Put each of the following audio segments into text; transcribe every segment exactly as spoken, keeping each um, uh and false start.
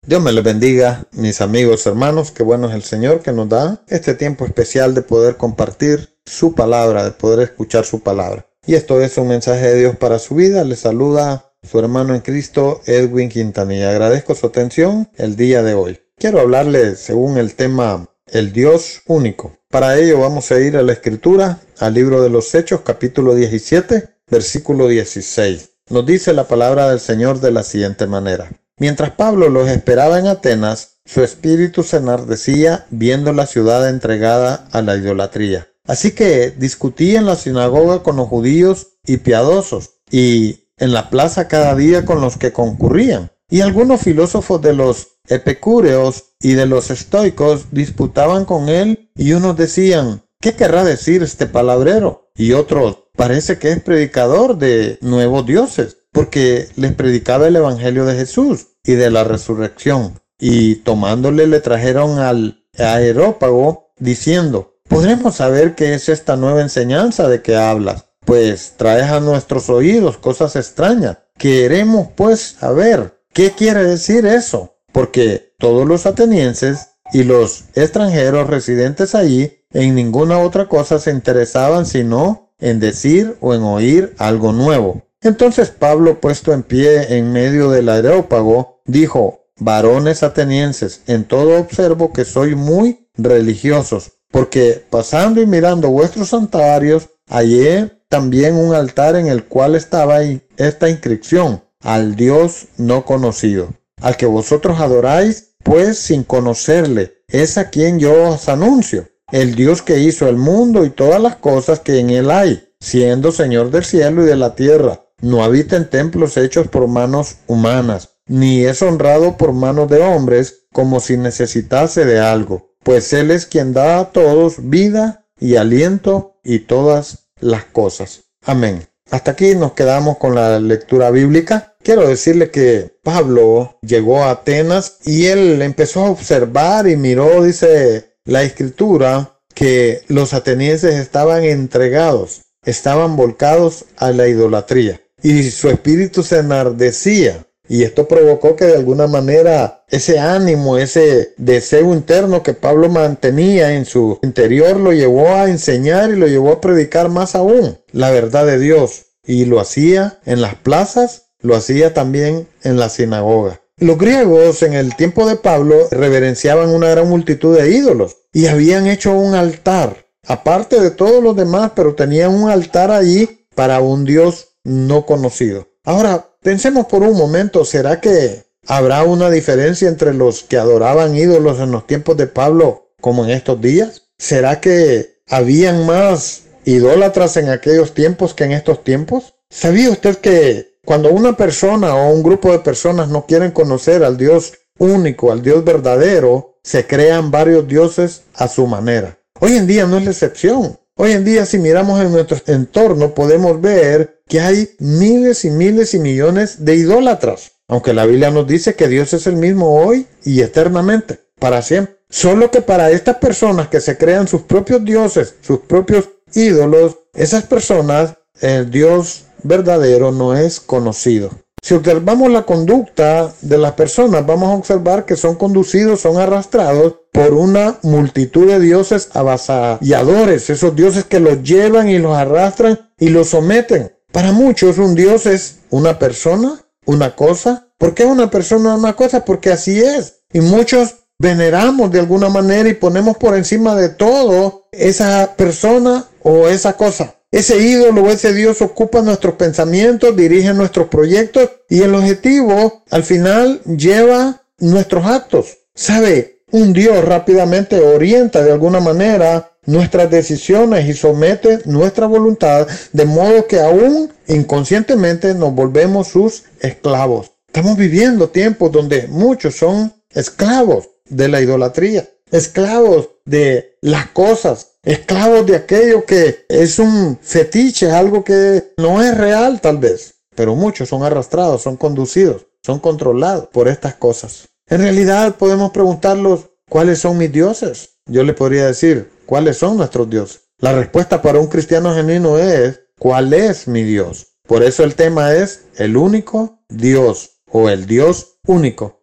Dios me les bendiga, mis amigos, hermanos. Qué bueno es el Señor que nos da este tiempo especial de poder compartir su palabra, de poder escuchar su palabra. Y esto es un mensaje de Dios para su vida. Les saluda su hermano en Cristo, Edwin Quintanilla. Agradezco su atención el día de hoy. Quiero hablarles según el tema el Dios único. Para ello vamos a ir a la Escritura, al libro de los Hechos, capítulo diecisiete, versículo dieciséis. Nos dice la palabra del Señor de la siguiente manera. Mientras Pablo los esperaba en Atenas, su espíritu se enardecía viendo la ciudad entregada a la idolatría. Así que discutía en la sinagoga con los judíos y piadosos, y en la plaza cada día con los que concurrían. Y algunos filósofos de los epicúreos y de los estoicos disputaban con él, y unos decían, ¿qué querrá decir este palabrero? Y otros, parece que es predicador de nuevos dioses, porque les predicaba el evangelio de Jesús y de la resurrección. Y tomándole le trajeron al Areópago, diciendo, ¿podremos saber qué es esta nueva enseñanza de que hablas? Pues traes a nuestros oídos cosas extrañas. Queremos pues saber qué quiere decir eso, porque todos los atenienses y los extranjeros residentes allí en ninguna otra cosa se interesaban sino en decir o en oír algo nuevo. Entonces Pablo, puesto en pie en medio del Areópago, dijo, varones atenienses, en todo observo que sois muy religiosos, porque pasando y mirando vuestros santuarios, hallé también un altar en el cual estaba esta inscripción, al Dios no conocido, al que vosotros adoráis, pues sin conocerle, es a quien yo os anuncio, el Dios que hizo el mundo y todas las cosas que en él hay, siendo Señor del cielo y de la tierra. No habita en templos hechos por manos humanas, ni es honrado por manos de hombres como si necesitase de algo, pues Él es quien da a todos vida y aliento y todas las cosas. Amén. Hasta aquí nos quedamos con la lectura bíblica. Quiero decirle que Pablo llegó a Atenas y él empezó a observar y miró, dice la Escritura, que los atenienses estaban entregados, estaban volcados a la idolatría. Y su espíritu se enardecía. Y esto provocó que de alguna manera ese ánimo, ese deseo interno que Pablo mantenía en su interior lo llevó a enseñar y lo llevó a predicar más aún la verdad de Dios. Y lo hacía en las plazas, lo hacía también en la sinagoga. Los griegos en el tiempo de Pablo reverenciaban una gran multitud de ídolos y habían hecho un altar, aparte de todos los demás, pero tenían un altar allí para un Dios no conocido. Ahora, pensemos por un momento, ¿será que habrá una diferencia entre los que adoraban ídolos en los tiempos de Pablo como en estos días? ¿Será que habían más idólatras en aquellos tiempos que en estos tiempos? ¿Sabía usted que cuando una persona o un grupo de personas no quieren conocer al Dios único, al Dios verdadero, se crean varios dioses a su manera? Hoy en día no es la excepción. Hoy en día, si miramos en nuestro entorno, podemos ver que hay miles y miles y millones de idólatras. Aunque la Biblia nos dice que Dios es el mismo hoy y eternamente, para siempre. Solo que para estas personas que se crean sus propios dioses, sus propios ídolos, esas personas, el Dios verdadero no es conocido. Si observamos la conducta de las personas, vamos a observar que son conducidos, son arrastrados por una multitud de dioses avasalladores, esos dioses que los llevan y los arrastran y los someten. Para muchos un dios es una persona, una cosa. ¿Por qué una persona, una cosa? Porque así es. Y muchos veneramos de alguna manera y ponemos por encima de todo esa persona o esa cosa. Ese ídolo o ese Dios ocupa nuestros pensamientos, dirige nuestros proyectos y el objetivo al final lleva nuestros actos. ¿Sabe? Un Dios rápidamente orienta de alguna manera nuestras decisiones y somete nuestra voluntad de modo que aún inconscientemente nos volvemos sus esclavos. Estamos viviendo tiempos donde muchos son esclavos de la idolatría, esclavos de las cosas, esclavos de aquello que es un fetiche, algo que no es real tal vez, pero muchos son arrastrados, son conducidos, son controlados por estas cosas. En realidad podemos preguntarlos, ¿cuáles son mis dioses? Yo le podría decir, ¿cuáles son nuestros dioses? La respuesta para un cristiano genuino es, ¿cuál es mi Dios? Por eso el tema es el único Dios o el Dios único.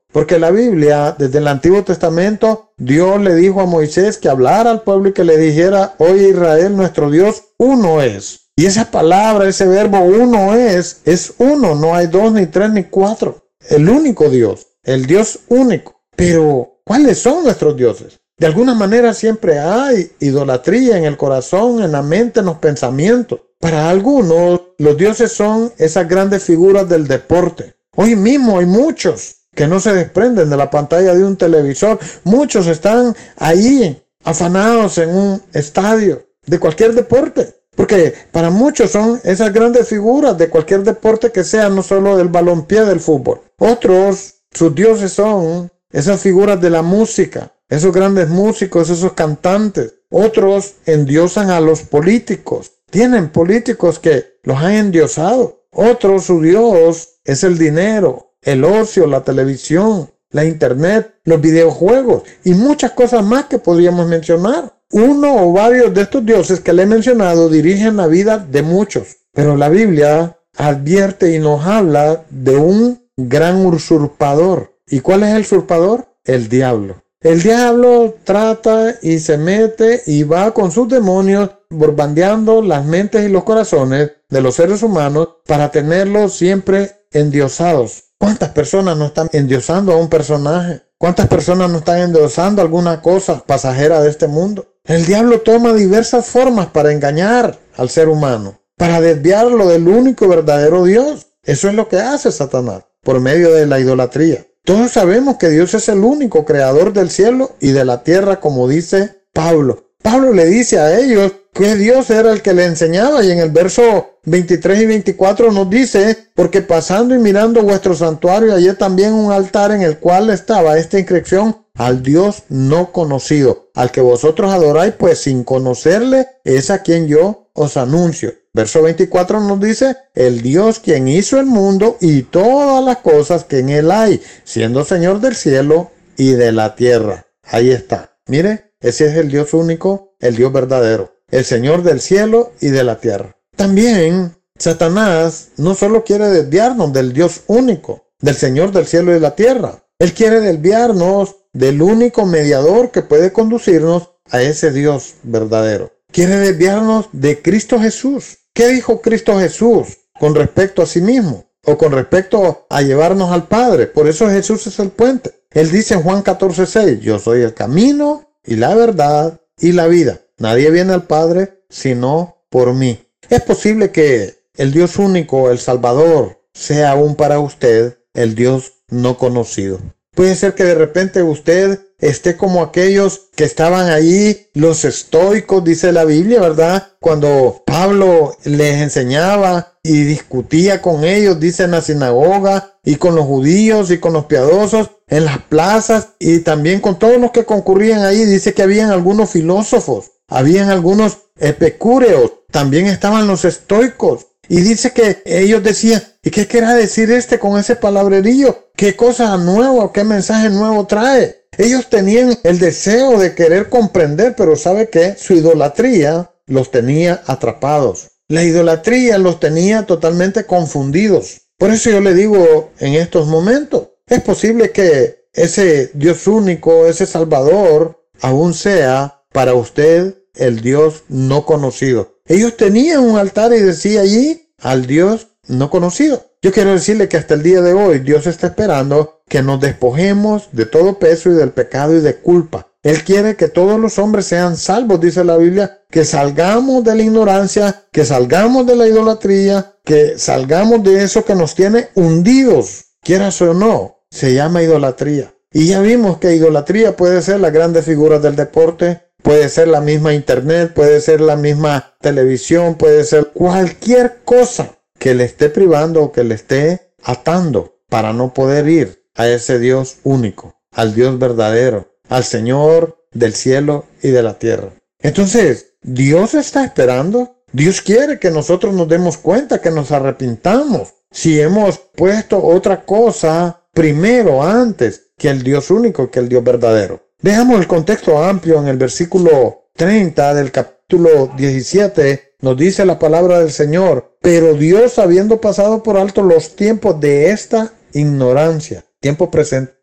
Porque la Biblia, desde el Antiguo Testamento, Dios le dijo a Moisés que hablara al pueblo y que le dijera: oye Israel, nuestro Dios uno es. Y esa palabra, ese verbo uno es, es uno, no hay dos, ni tres, ni cuatro. El único Dios, el Dios único. Pero, ¿cuáles son nuestros dioses? De alguna manera siempre hay idolatría en el corazón, en la mente, en los pensamientos. Para algunos, los dioses son esas grandes figuras del deporte. Hoy mismo hay muchos que no se desprenden de la pantalla de un televisor. Muchos están ahí afanados en un estadio de cualquier deporte. Porque para muchos son esas grandes figuras de cualquier deporte que sea, no solo del balompié, del fútbol. Otros, sus dioses son esas figuras de la música, esos grandes músicos, esos cantantes. Otros endiosan a los políticos. Tienen políticos que los han endiosado. Otros, su Dios es el dinero, el ocio, la televisión, la internet, los videojuegos y muchas cosas más que podríamos mencionar. Uno o varios de estos dioses que le he mencionado dirigen la vida de muchos. Pero la Biblia advierte y nos habla de un gran usurpador. ¿Y cuál es el usurpador? El diablo. El diablo trata y se mete y va con sus demonios borbandeando las mentes y los corazones de los seres humanos para tenerlos siempre endiosados. ¿Cuántas personas no están endiosando a un personaje? ¿Cuántas personas no están endiosando alguna cosa pasajera de este mundo? El diablo toma diversas formas para engañar al ser humano, para desviarlo del único y verdadero Dios. Eso es lo que hace Satanás por medio de la idolatría. Todos sabemos que Dios es el único creador del cielo y de la tierra, como dice Pablo. Pablo le dice a ellos que Dios era el que le enseñaba, y en el verso veintitrés y veinticuatro nos dice: porque pasando y mirando vuestro santuario, hallé también un altar en el cual estaba esta inscripción: al Dios no conocido, al que vosotros adoráis, pues sin conocerle es a quien yo os anuncio. Verso veinticuatro nos dice: el Dios quien hizo el mundo y todas las cosas que en él hay, siendo Señor del cielo y de la tierra. Ahí está. Mire, ese es el Dios único, el Dios verdadero, el Señor del cielo y de la tierra. También Satanás no solo quiere desviarnos del Dios único, del Señor del cielo y de la tierra. Él quiere desviarnos del único mediador que puede conducirnos a ese Dios verdadero. Quiere desviarnos de Cristo Jesús. ¿Qué dijo Cristo Jesús con respecto a sí mismo? O con respecto a llevarnos al Padre. Por eso Jesús es el puente. Él dice en Juan catorce seis: yo soy el camino y la verdad y la vida. Nadie viene al Padre sino por mí. Es posible que el Dios único, el Salvador, sea aún para usted el Dios no conocido. Puede ser que de repente usted esté como aquellos que estaban allí, los estoicos, dice la Biblia, ¿verdad? Cuando Pablo les enseñaba y discutía con ellos, dice, en la sinagoga, y con los judíos y con los piadosos, en las plazas, y también con todos los que concurrían ahí. Dice que habían algunos filósofos, habían algunos epicúreos, también estaban los estoicos. Y dice que ellos decían: ¿y qué querrá decir este con ese palabrerío? ¿Qué cosa nueva, qué mensaje nuevo trae? Ellos tenían el deseo de querer comprender, pero ¿sabe qué? Su idolatría los tenía atrapados. La idolatría los tenía totalmente confundidos. Por eso yo le digo en estos momentos, es posible que ese Dios único, ese Salvador, aún sea para usted el Dios no conocido. Ellos tenían un altar y decía allí: al Dios no conocido. Yo quiero decirle que hasta el día de hoy Dios está esperando que nos despojemos de todo peso y del pecado y de culpa. Él quiere que todos los hombres sean salvos, dice la Biblia, que salgamos de la ignorancia, que salgamos de la idolatría, que salgamos de eso que nos tiene hundidos, quieras o no, se llama idolatría. Y ya vimos que idolatría puede ser las grandes figuras del deporte, puede ser la misma internet, puede ser la misma televisión, puede ser cualquier cosa que le esté privando o que le esté atando para no poder ir a ese Dios único, al Dios verdadero, al Señor del cielo y de la tierra. Entonces, Dios está esperando. Dios quiere que nosotros nos demos cuenta, que nos arrepintamos. Si hemos puesto otra cosa primero, antes, que el Dios único, que el Dios verdadero. Dejamos el contexto amplio en el versículo treinta del capítulo diecisiete. Nos dice la palabra del Señor: pero Dios, habiendo pasado por alto los tiempos de esta ignorancia, tiempo presente,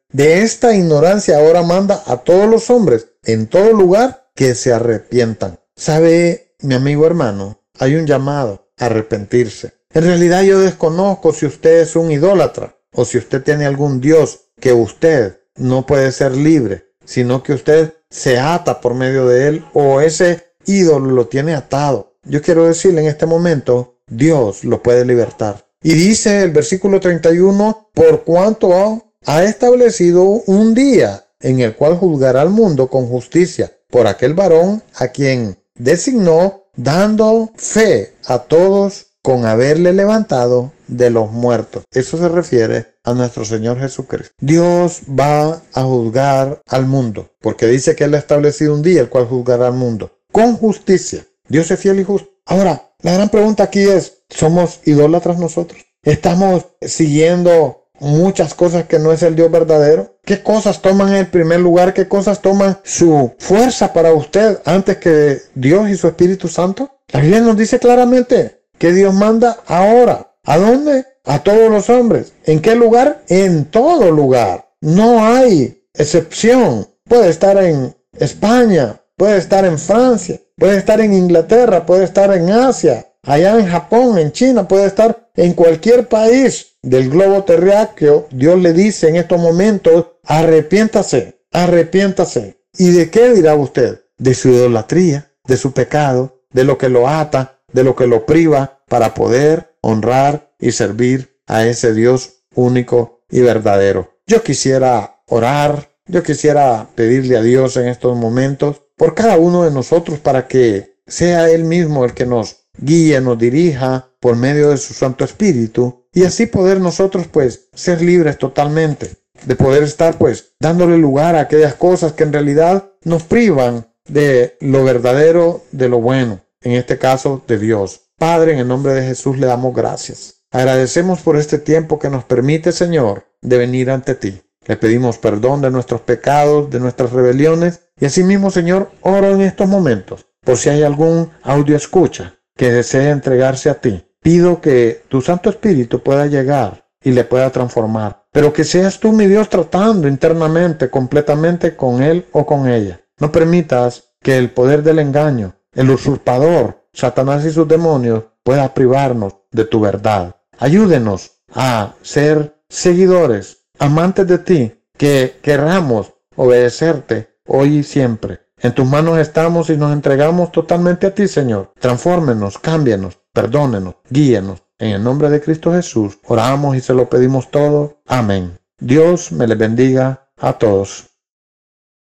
de esta ignorancia ahora manda a todos los hombres en todo lugar que se arrepientan. ¿Sabe, mi amigo hermano? Hay un llamado a arrepentirse. En realidad yo desconozco si usted es un idólatra o si usted tiene algún Dios que usted no puede ser libre, sino que usted se ata por medio de él o ese ídolo lo tiene atado. Yo quiero decirle en este momento, Dios lo puede libertar. Y dice el versículo treinta y uno, por cuanto ha establecido un día en el cual juzgará al mundo con justicia por aquel varón a quien designó, dando fe a todos con haberle levantado de los muertos. Eso se refiere a nuestro Señor Jesucristo. Dios va a juzgar al mundo, porque dice que Él ha establecido un día el cual juzgará al mundo con justicia. Dios es fiel y justo. Ahora, la gran pregunta aquí es, ¿somos idólatras nosotros? ¿Estamos siguiendo muchas cosas que no es el Dios verdadero? ¿Qué cosas toman el primer lugar? ¿Qué cosas toman su fuerza para usted antes que Dios y su Espíritu Santo? La Biblia nos dice claramente que Dios manda ahora. ¿A dónde? A todos los hombres. ¿En qué lugar? En todo lugar. No hay excepción. Puede estar en España, puede estar en Francia, puede estar en Inglaterra, puede estar en Asia, allá en Japón, en China, puede estar en cualquier país del globo terráqueo. Dios le dice en estos momentos, arrepiéntase, arrepiéntase. ¿Y de qué dirá usted? De su idolatría, de su pecado, de lo que lo ata, de lo que lo priva para poder honrar y servir a ese Dios único y verdadero. Yo quisiera orar, yo quisiera pedirle a Dios en estos momentos por cada uno de nosotros para que sea Él mismo el que nos guíe, nos dirija por medio de su Santo Espíritu y así poder nosotros pues ser libres totalmente, de poder estar pues dándole lugar a aquellas cosas que en realidad nos privan de lo verdadero, de lo bueno, en este caso de Dios. Padre, en el nombre de Jesús le damos gracias. Agradecemos por este tiempo que nos permite, Señor, de venir ante ti. Le pedimos perdón de nuestros pecados, de nuestras rebeliones y asimismo, Señor, oro en estos momentos por si hay algún audio escucha que desee entregarse a ti. Pido que tu Santo Espíritu pueda llegar y le pueda transformar, pero que seas tú, mi Dios, tratando internamente, completamente con él o con ella. No permitas que el poder del engaño, el usurpador, Satanás y sus demonios pueda privarnos de tu verdad. Ayúdenos a ser seguidores, amantes de ti, que querramos obedecerte hoy y siempre. En tus manos estamos y nos entregamos totalmente a ti, Señor. Transfórmenos, cámbianos, perdónenos, guíenos. En el nombre de Cristo Jesús oramos y se lo pedimos todo. Amén. Dios me les bendiga a todos.